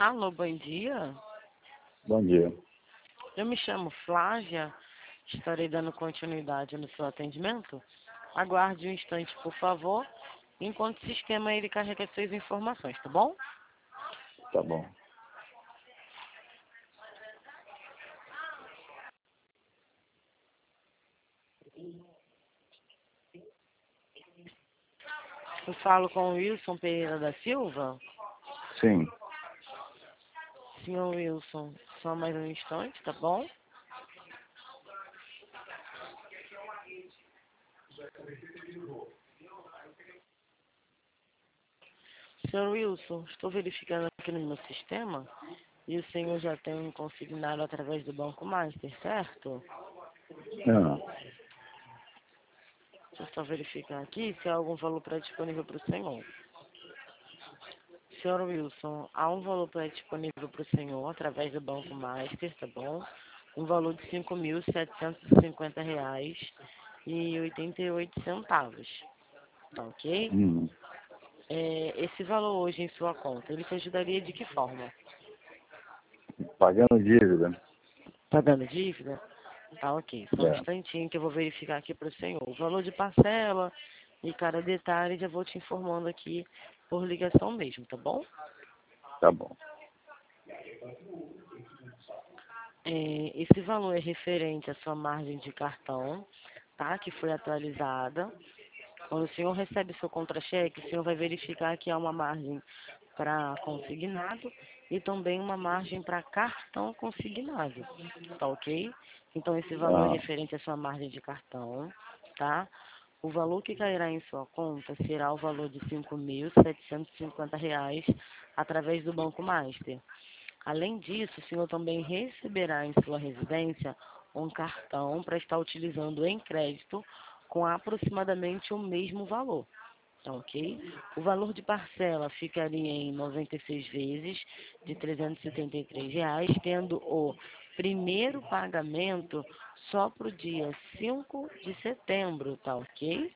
Alô, bom dia. Bom dia. Eu me chamo Flávia. Estarei dando continuidade no seu atendimento. Aguarde um instante, por favor, enquanto o sistema ele carrega suas informações, tá bom? Tá bom. Eu falo com o Wilson Pereira da Silva. Sim. Senhor Wilson, só mais um instante, tá bom? Senhor Wilson, estou verificando aqui no meu sistema e o senhor já tem um consignado através do Banco Master, certo? Ah, Deixa eu só verificar aqui se há algum valor disponível para o senhor. Senhor Wilson, há um valor disponível para o senhor através do Banco Master, tá bom? Um valor de R$ 5.750,88, tá ok? hum. Esse valor hoje em sua conta, ele te ajudaria de que forma? Pagando dívida. Pagando dívida? Tá ok, só um É, instantinho que eu vou verificar aqui para o senhor. O valor de parcela e cada detalhe já vou te informando aqui por ligação mesmo, tá bom? tá bom. Esse valor é referente à sua margem de cartão, tá? Que foi atualizada. Quando o senhor recebe seu contra-cheque, o senhor vai verificar que há uma margem para consignado e também uma margem para cartão consignado, tá ok? Então, esse valor é Ah, referente à sua margem de cartão, tá? O valor que cairá em sua conta será o valor de R$ 5.750 através do Banco Master. Além disso, o senhor também receberá em sua residência um cartão para estar utilizando em crédito com aproximadamente o mesmo valor, tá ok? O valor de parcela ficaria em 96 vezes de R$ 373, tendo o primeiro pagamento só para o dia 5 de setembro, tá ok?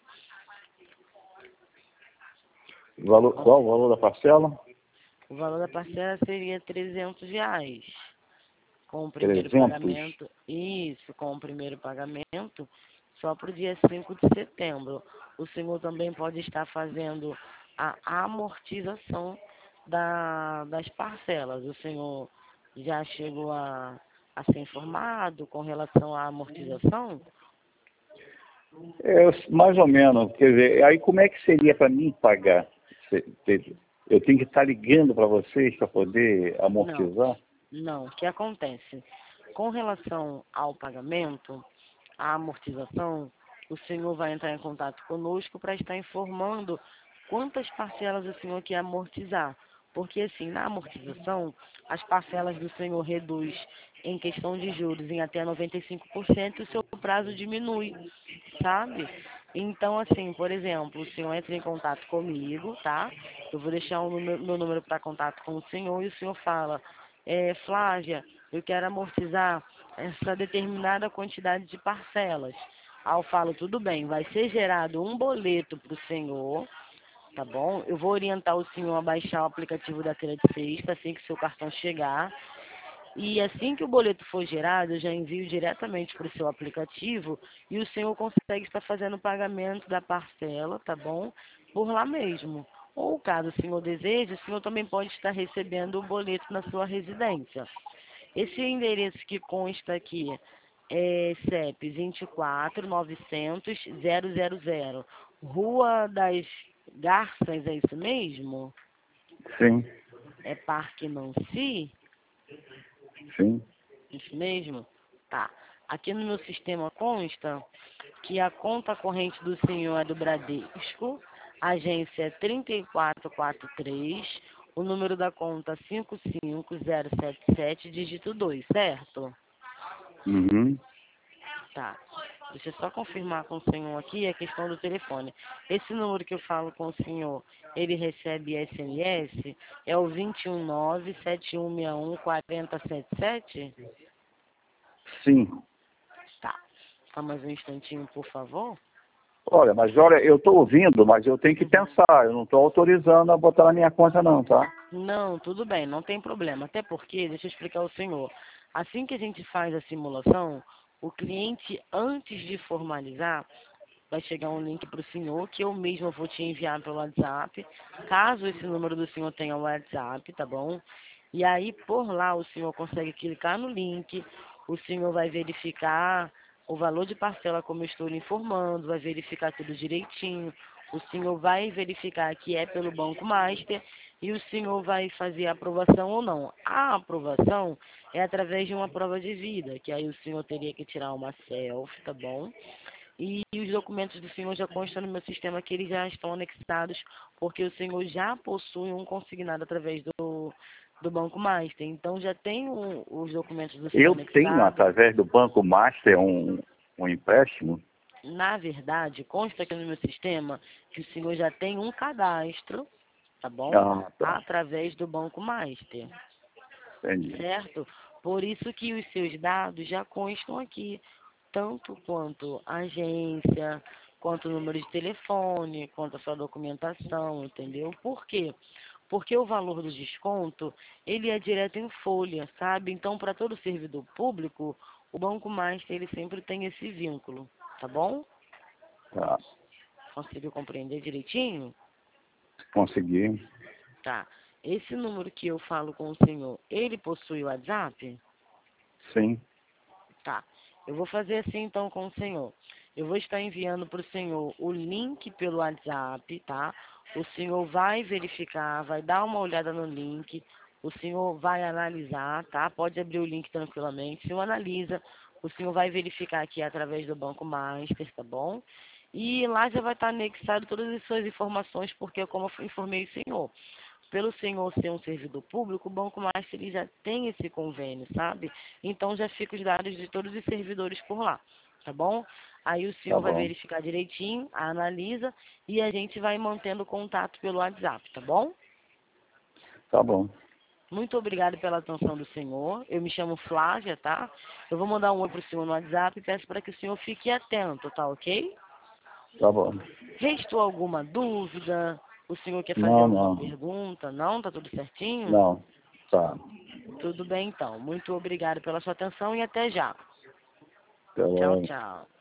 qual o valor da parcela? O valor da parcela seria R$ 300. Com o primeiro 300. pagamento, isso, com o primeiro pagamento, só para o dia 5 de setembro. O senhor também pode estar fazendo a amortização das parcelas. O senhor já chegou a ser informado com relação à amortização? Mais ou menos. Quer dizer, aí como é que seria para mim pagar? Eu tenho que estar ligando para vocês para poder Não, amortizar? não. O que acontece? Com relação ao pagamento, à amortização, o senhor vai entrar em contato conosco para estar informando quantas parcelas o senhor quer amortizar. Porque, assim, na amortização, as parcelas do senhor reduz em questão de juros em até 95% e o seu prazo diminui, sabe? Então, assim, por exemplo, o senhor entra em contato comigo, tá? Eu vou deixar meu número para contato com o senhor e o senhor fala, Flávia, eu quero amortizar essa determinada quantidade de parcelas. Aí eu falo, tudo bem, vai ser gerado um boleto para o senhor, tá bom? Eu vou orientar o senhor a baixar o aplicativo da Credit Sexta assim que seu cartão chegar. E assim que o boleto for gerado, eu já envio diretamente para o seu aplicativo e o senhor consegue estar fazendo o pagamento da parcela, tá bom? Por lá mesmo. Ou caso o senhor deseje, o senhor também pode estar recebendo o boleto na sua residência. Esse endereço que consta aqui é CEP 24.900.000, Rua das Garças, é isso mesmo? Sim, É Parque Nancy? sim. Isso mesmo? Tá. Aqui no meu sistema consta que a conta corrente do senhor é do Bradesco, agência é 3443, o número da conta 55077, dígito 2, certo? Uhum. Tá. Deixa eu só confirmar com o senhor aqui a questão do telefone. Esse número que eu falo com o senhor, ele recebe SMS? É o 219-7161-4077? Sim. Tá. Só mais um instantinho, por favor. Olha, eu estou ouvindo, mas eu tenho que pensar. Eu não estou autorizando a botar na minha conta não, tá? Não, tudo bem, não tem problema. Até porque, deixa eu explicar ao senhor. Assim que a gente faz a simulação, o cliente, antes de formalizar, vai chegar um link para o senhor, que eu mesmo vou te enviar pelo WhatsApp, caso esse número do senhor tenha o WhatsApp, tá bom? E aí, por lá, o senhor consegue clicar no link, o senhor vai verificar o valor de parcela, como eu estou lhe informando, vai verificar tudo direitinho, o senhor vai verificar que é pelo Banco Master e o senhor vai fazer a aprovação ou não. A aprovação é através de uma prova de vida, que aí o senhor teria que tirar uma selfie, tá bom? E os documentos do senhor já constam no meu sistema que eles já estão anexados, porque o senhor já possui um consignado através do Banco Master. Então já tem os documentos do senhor Eu tenho, anexados. através do Banco Master, um empréstimo. Na verdade, consta aqui no meu sistema que o senhor já tem um cadastro, tá bom? Ah, tá. Através do Banco Master, Entendi. certo? Por isso que os seus dados já constam aqui, tanto quanto a agência, quanto o número de telefone, quanto a sua documentação, entendeu? Por quê? Porque o valor do desconto, ele é direto em folha, sabe? Então, para todo servidor público, o Banco Master, ele sempre tem esse vínculo, tá bom? Tá. Conseguiu compreender direitinho? Consegui. Tá. Esse número que eu falo com o senhor, ele possui o WhatsApp? Sim. Tá. Eu vou fazer assim então com o senhor. Eu vou estar enviando para o senhor o link pelo WhatsApp, tá? O senhor vai verificar, vai dar uma olhada no link, o senhor vai analisar, tá? Pode abrir o link tranquilamente. O senhor analisa, o senhor vai verificar aqui através do Banco Master, tá bom? E lá já vai estar anexado todas as suas informações, porque como eu informei o senhor, pelo senhor ser um servidor público, o Banco Master ele já tem esse convênio, sabe? Então já fica os dados de todos os servidores por lá, tá bom? Aí o Tá senhor vai bom. verificar direitinho, analisa e a gente vai mantendo contato pelo WhatsApp, tá bom? Tá bom. Muito obrigado pela atenção do senhor. Eu me chamo Flávia, tá? Eu vou mandar um oi pro senhor no WhatsApp e peço para que o senhor fique atento, tá ok? Tá bom. Restou alguma dúvida? O senhor quer fazer Não, alguma não. pergunta? Não? Tá tudo certinho? Não. Tá. Tudo bem, então. Muito obrigado pela sua atenção e até já. Até Tchau, logo. tchau.